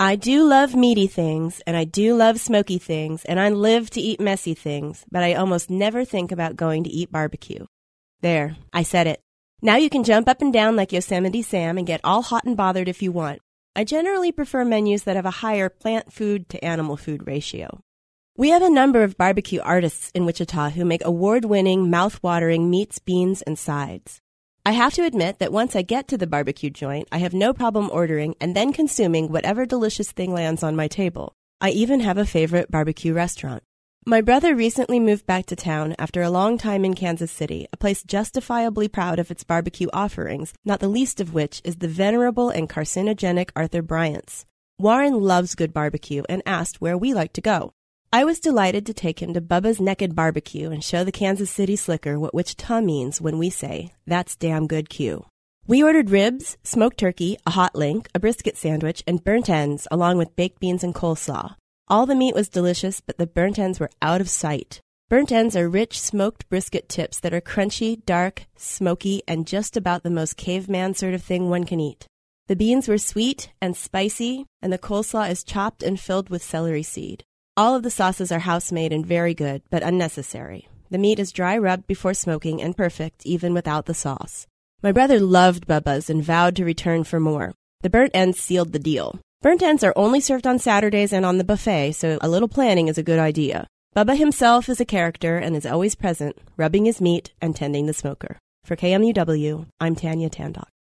I do love meaty things, and I do love smoky things, and I live to eat messy things, but I almost never think about going to eat barbecue. There, I said it. Now you can jump up and down like Yosemite Sam and get all hot and bothered if you want. I generally prefer menus that have a higher plant food to animal food ratio. We have a number of barbecue artists in Wichita who make award-winning, mouth-watering meats, beans, and sides. I have to admit that once I get to the barbecue joint, I have no problem ordering and then consuming whatever delicious thing lands on my table. I even have a favorite barbecue restaurant. My brother recently moved back to town after a long time in Kansas City, a place justifiably proud of its barbecue offerings, not the least of which is the venerable and carcinogenic Arthur Bryant's. Warren loves good barbecue and asked where we like to go. I was delighted to take him to Bubba's Naked Barbecue and show the Kansas City slicker what Wichita means when we say, "That's damn good Q." We ordered ribs, smoked turkey, a hot link, a brisket sandwich, and burnt ends, along with baked beans and coleslaw. All the meat was delicious, but the burnt ends were out of sight. Burnt ends are rich, smoked brisket tips that are crunchy, dark, smoky, and just about the most caveman sort of thing one can eat. The beans were sweet and spicy, and the coleslaw is chopped and filled with celery seed. All of the sauces are house-made and very good, but unnecessary. The meat is dry rubbed before smoking and perfect, even without the sauce. My brother loved Bubba's and vowed to return for more. The burnt ends sealed the deal. Burnt ends are only served on Saturdays and on the buffet, so a little planning is a good idea. Bubba himself is a character and is always present, rubbing his meat and tending the smoker. For KMUW, I'm Tanya Tandock.